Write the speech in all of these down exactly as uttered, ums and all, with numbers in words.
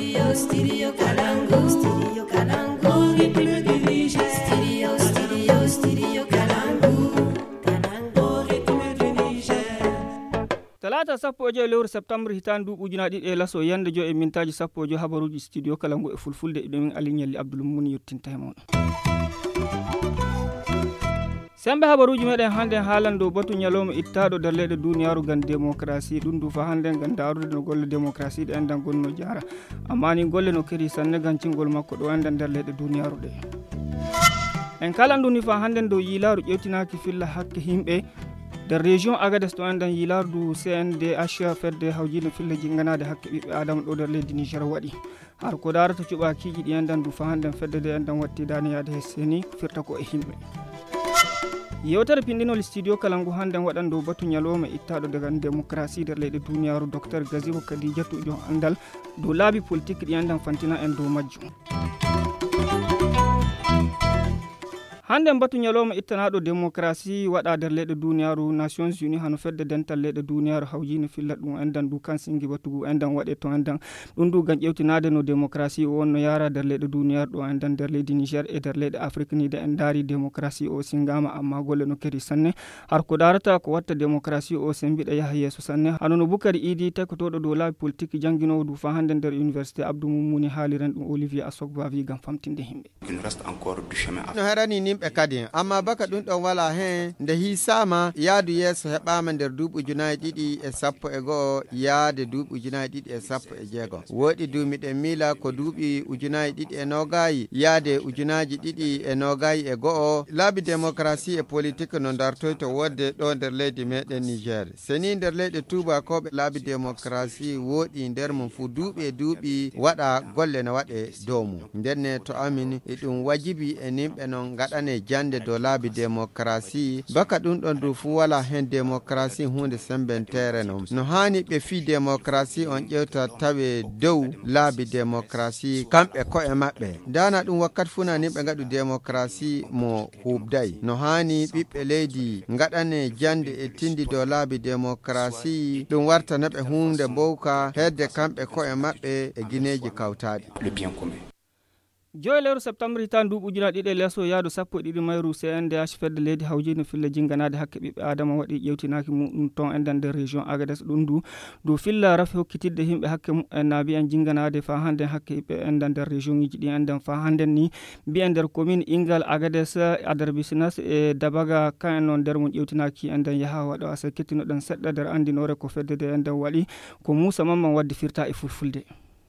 Studio, studio Kalangu. Studio Kalangu. Ritme du Niger. Studio, studio, studio Kalangu. Kalangu. Ritme du Niger. Talata sappo e joyi lewru septembre hitan du ujuna ɗiɗi e laso yande jo e mintaji sappo e jo habaruji studio Kalangu e fulfulde e ɗumen Ali Ñalli Abdoul Muni yettinta e mon. Sembe habaruji meɗen hande haalan dow batu ñalowma ittaɗo nder leyɗe duniyaru gam démocratie ɗum du fa hande gam darude no golle démocratie ɗe endan gonno jara amma ni golle no kedi sanne gancingol makko ɗo endan nder leyɗe duniyaru ɗe en kala ndu ni fa hande dow yilaru ƴewtinaki filla hakke himɓe nder région Agadez ɗo endan yilaru du C N D H fedde hawjino filla jinganade hakke ɓiɓɓe adama ɗo nder leydi Niger waɗi har ko darata cuɓakiji ɗi endan du fa hande fedde de endan watti daniyade he seni firta ko e himɓe yewtere pindinol studio Kalangu hande waɗan dow batu ñalowma ittaɗo daga démocratie nder leyɗe duniyaru docteur Gazibo Kadidiatou jon andal dow laabi politique ɗi endan fantina en dow majjum hande batu ñalowma ittanaɗo démocratie waɗa nder leyɗe duniyaru Nations Unies hano fedde dental leyɗe duniyaru hawjino filla ɗum endan du kan singi batugu endan waɗe to endan ɗum du gam ƴewtinade no démocratie o wonno yara nder leyɗe duniyaru ɗo endan nder leydi Niger e nder leyɗe Afrique ni de en daari démocratie o singama amma golle no kedi sanne har ko darata ko watta démocratie o sembiɗa yaha yeeso sanne hano no Boukary Idi tekkotoɗo dow laabi politique janguinowo du fa hande nder université Abdou Moumouni haaliren ɗum Olivier Assogba wi gam famtinde himɓe no harani nimɓe kadi amma baka ɗum ɗon wala hen nde hisama yaadu yeeso heɓama nder duuɓi ujunaje ɗiɗi e sappo e goho yaade duuɓi ujunaje ɗiɗi e sappo e jeegom woɗi duumiɗen miila ko duuɓi ujunaje ɗiɗi e nogayi yaade ujunaji ɗiɗi e nogayi e goho laabi démocratie e politique no dartoyto wodde ɗo nder leydi meɗen Niger seni nder leyɗe tubakoɓe laabi démocratie woɗi nder mum fu duuɓi e duuɓi waɗa golle no waɗe dow mum ndenne to amin e ɗum wajibi e nimɓe non gaɗane jande dow laabi démocratie baka ɗum ɗon du fu wala hen démocratie hunde sembentere non no hani ɓe fi démocratie on ƴewta tawe dow laabi démocratie kamɓe ko'e maɓɓe dana ɗum wakkati funa ni ɓe gaɗu démocratie mo hubday no hani ɓiɓɓe leydi gaɗane jande e tindi dow laabi démocratie ɗum wartana ɓe hunde bowka hedde kamɓe ko'e maɓɓe e guineji kawtaɗi le bien commun. joyi lewru septembre hitan duuɓi ujuna ɗiɗi e lesso yaadu sappo e ɗiɗi mayru C N D H fedde leydi hawjino filla jinganade hakke ɓiɓɓe adama waɗi ƴewtinaki muɗum ton endan nder région Agadez ɗum du dow filla rafi hokkitidde himɓe hakke mumen na mbiyen jinganade fa hande hakke ɓiɓɓe endan nder région iji ɗi endan fa handen ni mbiyen nder commune Ingal Agadez Adar Bisinas e Dabaga kan en noon nder mum ƴewtinaki endan yaha waɗo asa kettinoɗen seɗɗa nder andinore ko fedde de endan waɗi ko Moussa Mamman waddi firta e fulfulde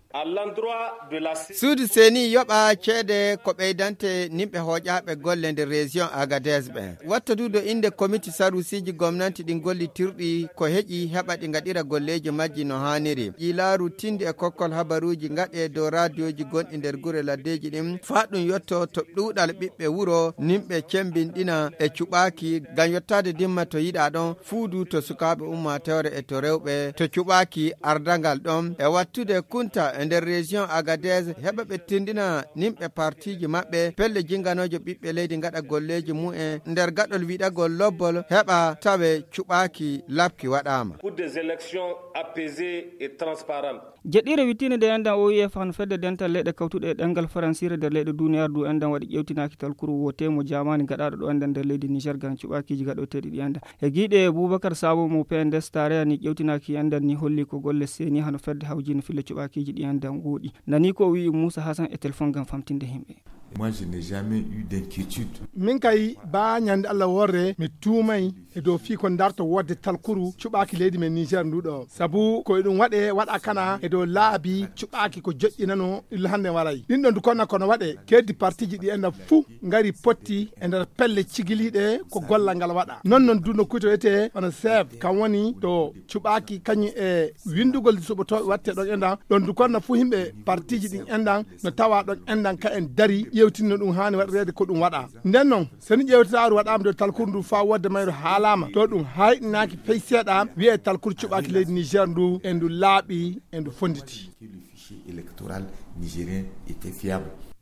suudu seni yoɓa ceede ko ɓeydante nimɓe hoƴaɓe golle nder région Agadez ɓe watta dudo inde comité sarusiji gomnati ɗi gollitirɗi ko heƴi heɓa ɗi gaɗira golleji majji no haniri ƴilaru tinde e kokkol habaruji gaɗe dow radioji gonɗi nder gure laddeji ɗin fa ɗum yetto to ɗuɗal ɓiɓɓe wuro nimɓe cembinɗina e cuɓaki gam yettade dimma to yiɗa ɗon fuudu to sukaɓe ummatewre e to rewɓe to cuɓaki ardangal ɗon e wattude kunta e nder région Agadez heɓa ɓe tindina nimɓe partiji maɓɓe pelle jinganojo ɓiɓɓe leydi gaɗa golleji mu'en nder gaɗol wiɗagol lobbol heɓa tawe cuɓaki labki waɗama pour des élections apaisées et transparentes. jeɗɗire wittine nde endan O U F hano fedde dental leyɗe kawtuɗe e ɗengal faransire nder leyɗe duniyaru du endan waɗi ƴewtinaki talkuru wotemo jamani gaɗaɗo ɗo endan nder leydi Niger gam cuɓakiji gaɗoteɗi ɗi endan e guiɗe Boubacar Sabo mo P N D S tare ni ƴewtinaki endan ni holli ko golle seni hano fedde hawjino fille cuɓakiji ɗi endan woɗi nani ko wi Moussa Hassan e téléphone gam famtinde himɓe. Moi, je n'ai jamais eu d'inquiétude. Min kay ba nyande Allah worre mi tumay e do fi ko darto wodde talkuru cuɓaki leydi men Niger nduɗo sabu ko ɗum waɗe waɗa kana e do laabi cuɓaki ko joƴƴinano illa hande waray ɗin ɗon du konna kono waɗe keddi partiji ɗi enda fuu ngari potti e nder pelle cigiliɗe ko gollal ngal waɗa non non du no kutoyete hono sef kam woni to cuɓaki kañum e windugol suɓotoɓe watte ɗon endan ɗon du konna fuu himɓe partiji ɗin endan no tawa ɗon endan ka en dari ƴewtinno ɗum hani waɗrede ko ɗum waɗa nden noon seni ƴewtitaru waɗama do talkuru ndu fa wodde mayro haalama to ɗum hayɗinaki fey seeɗa wiye talkuru cuɓaki leydi Niger ndu e ndu laaɓi e ndu fonditi Le fichier électoral nigérien était fiable.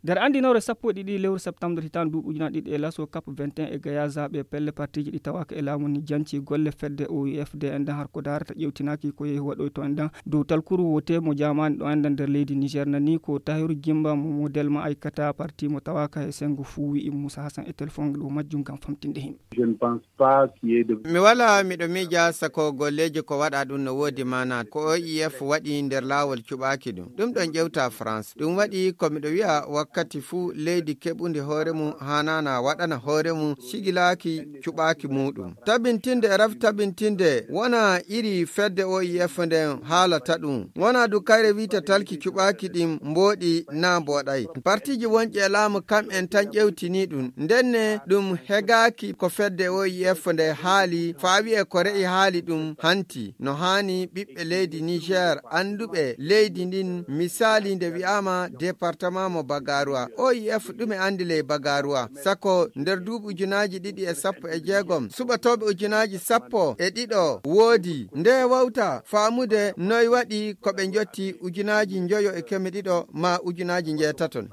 nder andinore sappo e ɗiɗi lewru septembre hitan duuɓi ujunaaje ɗiɗi e laso cap vingt et un e gaya zaɓe pelle partiji ɗi tawaka e laamu ni janci golle fedde O I F D en dan har ko darata ƴewtinaki ko yehi waɗoy to en dan dow talkuru wote mo jamani ɗo endan nder leydi Niger nani ko Tahiru Gimba mo model ma aikata parti mo tawaka e sengo fuu wi Moussa Hassan e téléphone ɗo majjum gam famtinde himɓe. Je ne pense pas qu'il y ait de mi wala miɗo mija sako golleji ko waɗa ɗum no wodi mana ko O I F waɗi nder lawol cuɓaki ɗum ɗum ɗon ƴewta France ɗum waɗi ko miɗo wiya wakkati fuu leydi keɓude hoore mum hanana waɗana hoore mum sigilaki cuɓaki muɗum tabintinde e raf tabintinde wona iri fedde O I F nden haalata ɗum wona du kayre wita talki cuɓaki ɗin mboɗi na mboɗay partiji wonƴi e laamu kam en tan ƴewtini ɗum ndenne ɗum hegaki ko fedde O I F nde haali faawi e ko re'i haali ɗum hanti no hani ɓiɓɓe leydi Niger anduɓe leydi ndin misali nde wi'ama département mo Bagaruwa O I F ɗume andi ley Bagaruwa sako nder duuɓi ujunaji ɗiɗi e sappo e jeegom suɓatoɓe ujunaji sappo e ɗiɗo woodi nde wawta faamude noy waɗi ko ɓe jotti ujunaji joyo e keme ɗiɗo ma ujunaji jeetaton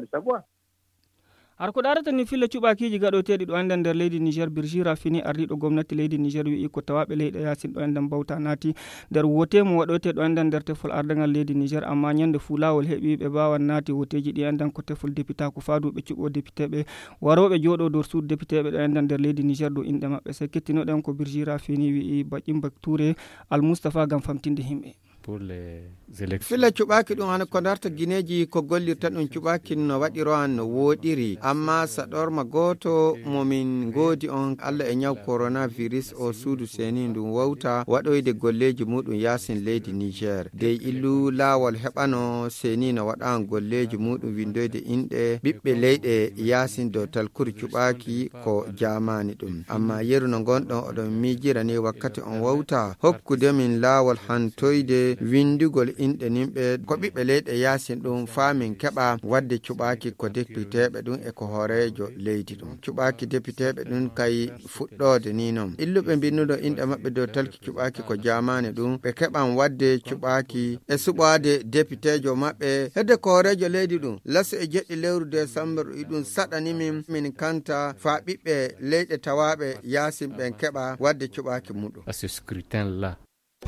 har ko ɗarata ni fille cuɓakiji gaɗoteɗi ɗo endan nder leydi Niger Birji Rafini ardiɗo gomnati leydi Niger wi'i ko tawaɓe leyɗe yasin ɗo endan bawta naati nder wotemo waɗote ɗo endan nder tefol ardagal leydi Niger amma ñande fu lawol heeɓi ɓe bawan naati woteji ɗi endan ko tefol député ko faadu ɓe cuɓo député ɓe waroɓe jooɗo dow suud député ɓe ɗo endan nder leydi Niger ɗo inɗe maɓɓe se kettinoɗen ko Birji Rafini wi'i Baƴimba Touré Al Moustapha gam famtinde himɓe pour les élections. Filla cuɓaki ɗum hana ko darta guineji ko gollirta ɗum cuɓaki no waɗiro han no woɗiri amma saɗorma goto momin godi on Allah e ñaw coronavirus o suudu seni ɗum wawta waɗoyde golleji muɗum yasin leydi Niger dey illu lawol heɓano seni no waɗan golleji muɗum windoyde inɗe ɓiɓɓe leyɗe yasin dow talkuri cuɓaki ko jamani ɗum amma yeru no gonɗon oɗon mijirani wakkati on wawta hokkude min lawol hantoyde windigol inɗe nimɓe ko ɓiɓɓe leyɗe yasin ɗum famin keɓa wadde cuɓaki ko députéɓe ɗum e ko hoorejo leydi ɗum cuɓaki députéɓe ɗum kay fuɗɗode ni noon illuɓe binnuɗo inɗe maɓɓe dow talki cuɓaki ko jamani ɗum ɓe keɓan wadde cuɓaki e suɓade députéjo maɓɓe hedde ko hoorejo leydi ɗum laso e jeɗɗi lewru décembre ɗum saɗanimin min kanta fa ɓiɓɓe leyɗe tawaɓe yasin ɓen keɓa wadde cuɓaki muɗum à ce scrutin là.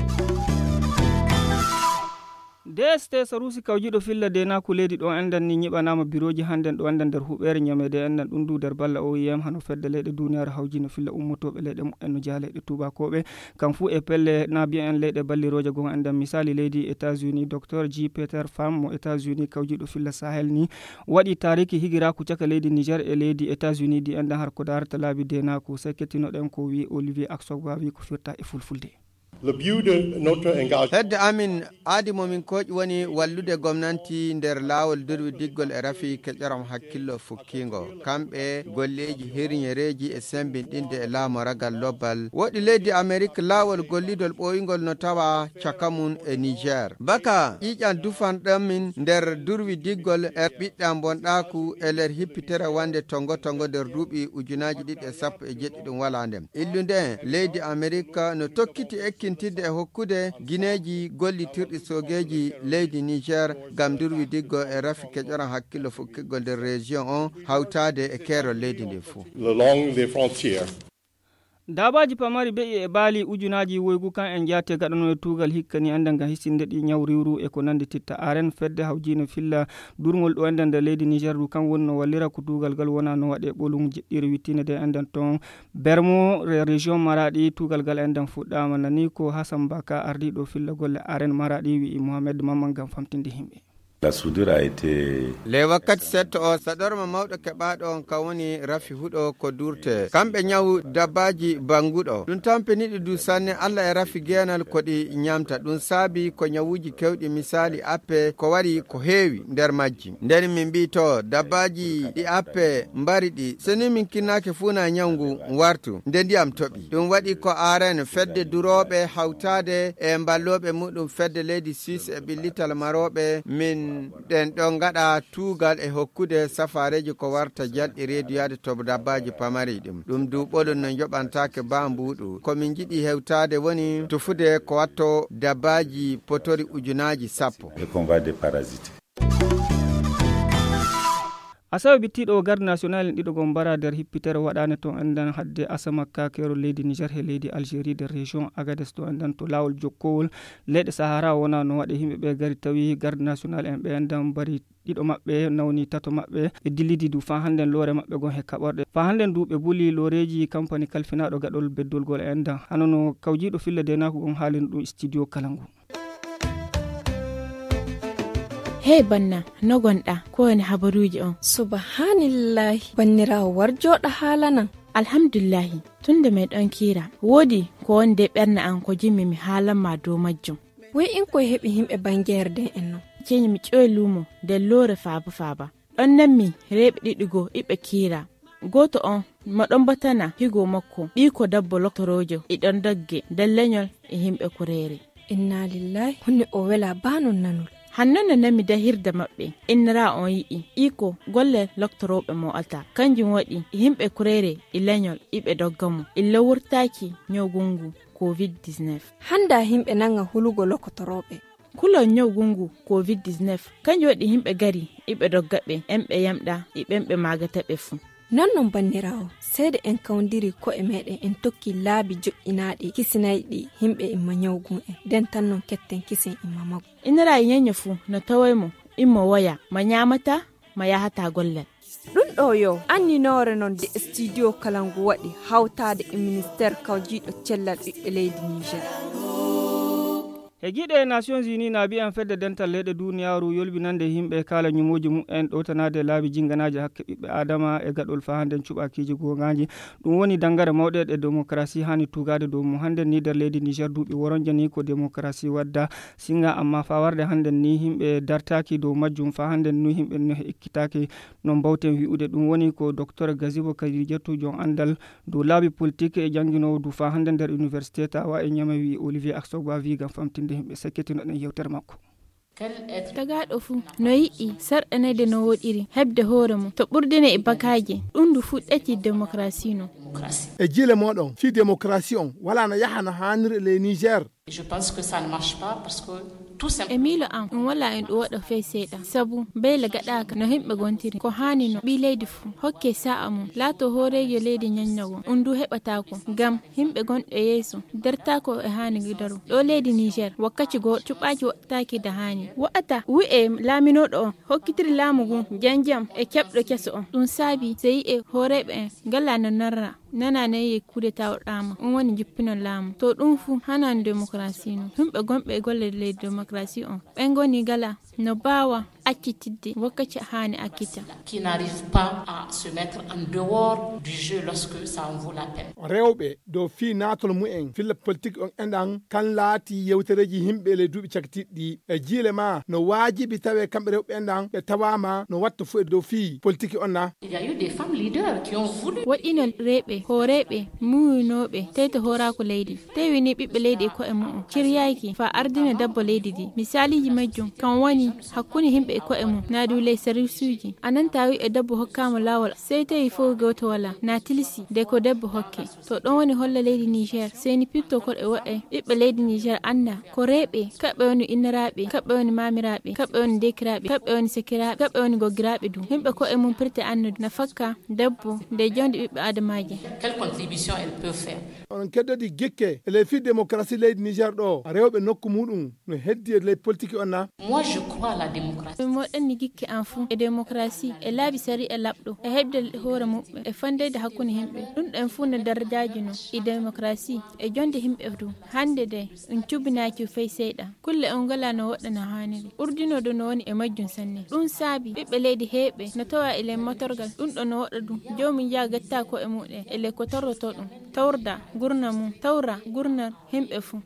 D S T Sarusi kawjiɗo filla de naku leydi ɗo endan ni ñiɓanama biroji hannden ɗo endan nder huɓere ñamede endan ɗum du nder balla O I M hano fedde leyɗe duniyaru hawji no filla ummotoɓe leyɗe mumen no jaa leyɗe tubakoɓe kam fu e pelle nabi en leyɗe balliroje gon endan misali leydi États-Unis docteur J Peter Pham mo États-Unis kawjiɗo filla Sahel ni waɗi tariki higiraku caka leydi Niger e leydi États-Unis di endan har ko darata laabi de naku se kettinoɗen ko wi Olivier Aksogba wi ko firta e fulfulde. Le but de notre engagement. hedde amin aadi momin koƴi woni wallude gomnanti nder laawol durwi diggol e rafi keƴoram hakkillo fukkingo kamɓe golleji hirñereji e sembinɗinde e laamu ragal lobbal woɗi leydi amérique laawol gollidol ɓoyngol no tawa caka mum e niger baka ƴiƴan dufanɗam min nder durwi diggol e ɓiɗɗam bonɗaku e nder hippitere wande tongo tongo nder duuɓi ujunaji ɗiɗi e sappo e jeɗɗi ɗum wala ndem illude leydi amérique no tokkiti ekki tidde e hokkude guineji gollitirɗi sogeji leydi Niger gam durwi diggo e rafi keƴoran hakkillo fukkigol nder région on hawtade e keerol leydi ndi fou le long des frontières. dabaji pamari be e baali ujunaji woygu kan en jaate gaɗano e tugal hikkani anda nga hisinde ɗi ñaw riwru e ko nandi titta aren fedde hawjino filla durngol ɗo enden nder leydi Niger du kan woni no wallira ko tugal gal wona no waɗe ɓolum jeɗɗiri wittine de enden ton bermo région maradi tugal gal enden fuɗɗama nani ko Hassan Baka ardiɗo filla golle aren maradi wi Mohamed Maman gam famtinde himɓe. La soudure a été le wakkati setto o saɗorma mawɗo keɓaɗo on ka woni rafi huɗo ko durte kamɓe ñaw dabbaji banguɗo ɗum tampiniɗi du sanne Allah e rafi genal koɗi ñamta ɗum saabi ko ñawuji kewɗi misali appe ko wari ko heewi nder majji nden min mbi to dabbaji ɗi appe mbari ɗi seni min kinnake funa ñawgu wartu nde ndiyam toɓi ɗum waɗi ko aren fedde duroɓe hawtade e mballoɓe muɗum fedde leydi Suisse e ɓillital maroɓe min ɗen ɗon gaɗa tuugal e hokkude safareji ko warta jalɗi reduyade to dabbaji pamari ɗum ɗum duɓolum no joɓantake bambuɗu komin jiɗi hewtade woni tufude ko watto dabbaji potori ujunaji sappo et qu'on va déparasiter. asawe bittiɗo garde national ɗiɗo gon bara nder hippitere waɗane to andan hadde asamakka kero leydi Niger he leydi Algérie de région Agadez to andan to lawol jokkowol leyɗe Sahara wona no waɗi himɓe ɓe gari tawi garde national en ɓe andan bari ɗiɗo maɓɓe nawni tato maɓɓe e dillidi du fa handen loore maɓɓe gon he kaɓorɗe fa handen du ɓe buli looreji compagnie kalfinaɗo gaɗol beddolgol e andan hanono kawjiɗo fille denako gon haalino ɗum studio Kalangu. Hey banna no gonɗa ko woni habaruji on? Subhanallahi bannirawo warjoɗo haala nan. Alhamdulillahi tunda mai ɗon kira wodi ko wonde ɓerna an ko jimmi mi haalan ma dow majjum. Wai in ko heɓi himɓe bangerde en no. Keni mi ƴoyi lumo nden loore faaba faaba. Ɗon nammi reɓe ɗiɗigo iɓe kira. Goto on maɗon batana higo makko ɓiko dabbo loktorojo iɗon dogge nden leñol e himɓe kurere. Inna lillahi hunde o wela banon nanol. Hannone nami da hirda maɓɓe innira on yi'i iko golle loktoroɓe mo alta kanjum waɗi himɓe kurere e leñol iɓe doggamo illa wurtaki nyogungu covid dix-neuf. Handa himɓe nanga hulugo lokotoroɓe. Kulo nyogungu covid dix-neuf kanjum waɗi himɓe gari iɓe doggaɓe emɓe yamɗa iɓemɓe magataɓe fu. Non non bannirawo seede en kawdiri ko e meɗen en tokki laabi joƴƴinaɗi kisinayɗi himɓe imma nyawgun en den tan non ketten kisin imma mago. Inara yenya fu no tawaymo immo waya ma nyamata ma yahata gollal. Ɗum ɗo yo anninore non de studio Kalangu waɗi hawtade e ministére kawjiɗo cellal ɓiɓɓe leydi Niger. e giɗe Nations Unies naabi en fedde dental leyɗe duniyaru yolbinande himɓe kala nyumuji mu'en ɗowtanade laabi jinganaji hakke ɓiɓɓe adama e gaɗol fa handen cuɓakiji gongaji ɗum woni dangare mawɗe e démocratie hani tugade dow mum handen ni nder leydi Niger duuɓi woronjani ko démocratie wadda singa amma fa warde handen ni himɓe dartaki dow majjum fa handen ni himɓe no ekkitaki no mbawten wi'ude ɗum woni ko docteur Gazibo Kadidiatou jon andal dow laabi politique e janginowo du fa handen nder université tawa e ñama wi Olivier Aksogba wi gam famtinde himɓe sekketino ɗen yewtere makko. Tagaɗo fu no yi'i sarɗanede no woɗiri hebde hoore mum to ɓurdine e bakaje ɗum du fuɗɗati démocratie no e jile moɗon fi démocratie on wala no yahana hanir le Niger. Je pense que ça ne marche pas parce que Emilo am in wala en ɗo waɗa fey seeɗa sabu beyla gaɗaka no himɓe gontiri ko hani no ɓi leydi fu hokke sa'a mum laato hoorejo leydi ñaññago on du heɓatako ngam himɓe gonɗo yeeso dertako e hani gidaru ɗo leydi Niger wakkati go cuɓaji waɗataki da hani wa'ata wi'e laaminoɗo on hokkitiri laamu ngu janjam e keɓɗo keso on ɗum saabi seyi e hooreɓe en gala no narra nana ne ye coup d'état waɗama on woni jippinon laamu to ɗum fu hanan démocratie no himɓe gonɓe e golle leydi démocratie on ɓen goni gala no bawa accitidde wakkati hani akkita qui n'arrive pas à se mettre en dehors du jeu lorsque ça en vaut la peine. Rewɓe do fi natol mu'en filla politique on endan kan laati yewtereji himɓe le duuɓi caktiɗɗi e jiile ma no waajibi tawe kamɓe rewɓe endan ɓe tawama no watta fu e dow fi politique on na. Il y a eu des femmes leaders qui ont voulu waɗino reɓe hooreɓe muyinoɓe teyto hoorako leydi tewini ɓiɓɓe leydi e ko'e mu'um ciryaki fa ardina dabbo leydi di misaliji majjum kan woni hakkunde himɓe e ko'e mum na dow ley serviceji anan tawi e debbo hokkama lawol sey tawi fof goto wala na tilisi de ko debbo hokke to ɗon woni holla leydi Niger seni pitto koɗe woɗe ɓiɓɓe leydi Niger anda ko reɓe kaɓɓe woni inniraɓe kaɓɓe woni mamiraɓe kaɓɓe woni dekiraɓe kaɓɓe woni sekiraɓe kaɓɓe woni goggiraɓe du himɓe ko'e mum pirte annude na fakka debbo nde jonde ɓiɓɓe adamaji. Quelle contribution elle peut faire? On keddodi gikke ele fi démocratie leydi Niger ɗo rewɓe nokku muɗum no heddi e ley politique on na. Moi je crois à la démocratie. Moɗanni gikke an fu e démocratie e laabi sari e laɓɗo e hebde hoore muɓɓe e fandede hakkunde himɓe ɗum ɗen fu no darajaji no e démocratie e jonde himɓe du hande de ɗum cubbinaki fey seyɗa kulle on gala no woɗɗana haniri urdinoɗo no woni e majjum sanne ɗum saabi ɓiɓɓe leydi heeɓe no tawa ele motorgal ɗum ɗo no waɗa ɗum jomum ya gatta ko e muɗe ele ko torroto ɗum tawrda gurna mum tawra gurnar himɓe fu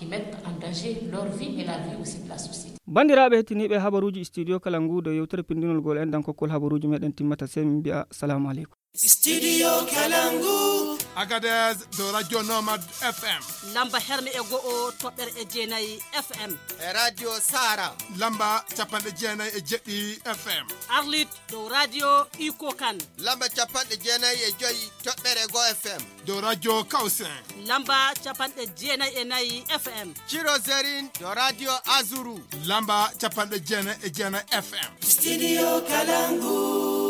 bandiraɓe hettiniɓe habaruji studio Kalangu do yewtere pindinol gol endan kokkol habaruji meɗen timmata sey min mbi'a assalamu aleykum. Studio Kalangu Agadez do radio Nomad F M lamba herme e go'o toɓɓere e jeenayi F M e radio Sara lamba capanɗe jeenayi e jeɗɗi F M Arlit do radio Iko Kan lamba capanɗe jeenayi e joyi toɓɓere go F M do radio Kausen lamba capanɗe jeenayi e nayyi F M Ciro Zerin do radio Azuru lamba capanɗe jeenayi e jeenayi F M Studio Kalangu